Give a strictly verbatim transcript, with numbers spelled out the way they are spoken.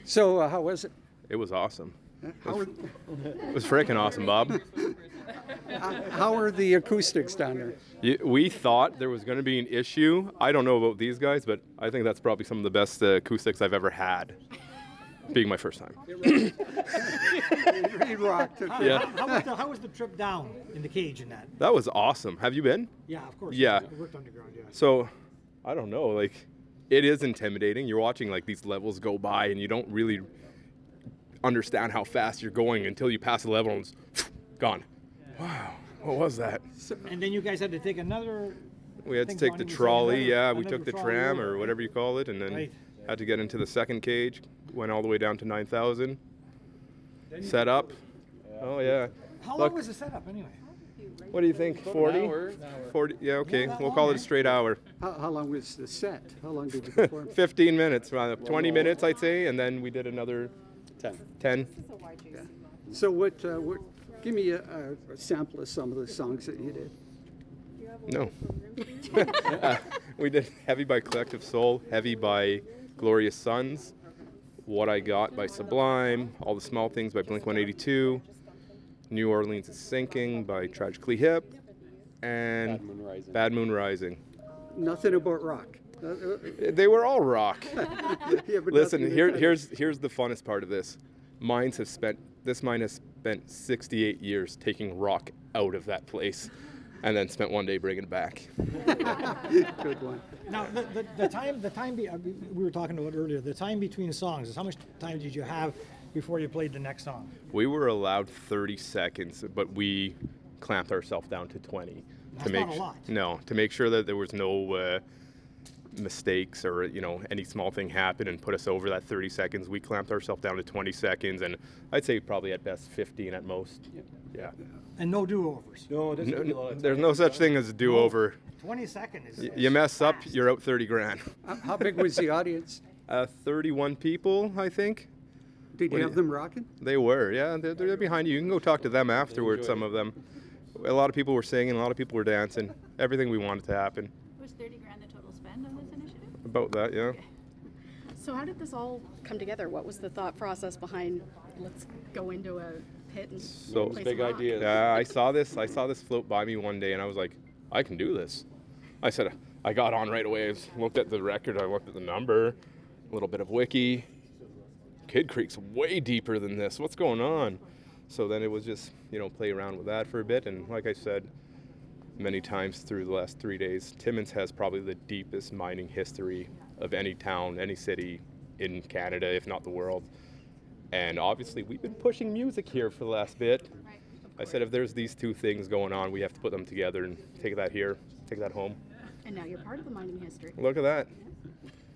So uh, how was it? It was awesome. How are, It was freaking awesome, Bob. how are the acoustics down there? Y- We thought there was going to be an issue. I don't know about these guys, but I think that's probably some of the best uh, acoustics I've ever had, being my first time. It rocked. Yeah. How, was the, how was the trip down in the cage in that? That was awesome. Have you been? Yeah, of course. Yeah. I worked underground, yeah. So, I don't know. Like, it is intimidating. You're watching like these levels go by, and you don't really understand how fast you're going until you pass a level and it's gone. Wow, what was that? And then you guys had to take another. We had I to think take Ronnie the was saying trolley. another- Yeah, we another took the trolley tram over, or right? whatever you call it, and then Right. had to get into the second cage. Went all the way down to nine thousand. Set up. Oh yeah. How Look, long was the setup anyway? what do you think? forty? forty? Yeah, okay. Not that We'll long, call it eh? a straight hour. How, how long was the set? How long did you perform? fifteen minutes, uh, twenty minutes, I'd say, and then we did another ten. ten. So what, uh, what, give me a, a sample of some of the songs that you did. No. Uh, we did Heavy by Collective Soul, Heavy by Glorious Sons, What I Got by Sublime, All the Small Things by Blink one eighty-two, New Orleans is Sinking by Tragically Hip, and Bad Moon Rising. Bad Moon Rising. Nothing about rock. Uh, uh, They were all rock. yeah, but Listen, nothing here, about- here's here's the funnest part of this. Mines have spent this mine has spent sixty-eight years taking rock out of that place, and then spent one day bringing it back. Good one. Now the, the, the time the time be, uh, we we were talking about earlier. The time between songs is how much time did you have before you played the next song? We were allowed thirty seconds, but we clamped ourselves down to twenty That's to make not a su- lot. no to make sure that there was no uh, mistakes or you know any small thing happened and put us over that thirty seconds. We clamped ourselves down to twenty seconds, and I'd say probably at best fifteen at most. Yeah. And no do-overs. No, there's No, gonna be a lot of there's time. no such thing as a do-over. twenty seconds is. Y- is You mess up, fast. you're out thirty grand. How, how big was the audience? Uh, thirty-one people, I think. Did What you do have you- them rocking? They were, yeah. They're, they're behind you. You can go talk to them afterwards, some of them. A lot of people were singing, a lot of people were dancing. Everything we wanted to happen. Was thirty grand the total spend on this initiative? About that, yeah. So how did this all come together? What was the thought process behind let's go into a pit and So- play Big some rock? ideas. Yeah, I saw this. I saw this float by me one day, and I was like, I can do this. I said, I got on right away. I s- looked at the record. I looked at the number, a little bit of wiki. Kid Creek's way deeper than this. What's going on? So then it was just, you know, play around with that for a bit. And like I said many times through the last three days, Timmins has probably the deepest mining history of any town, any city in Canada, if not the world. And obviously, we've been pushing music here for the last bit. Right. I said if there's these two things going on, we have to put them together and take that here, take that home. And now you're part of the mining history. Look at that.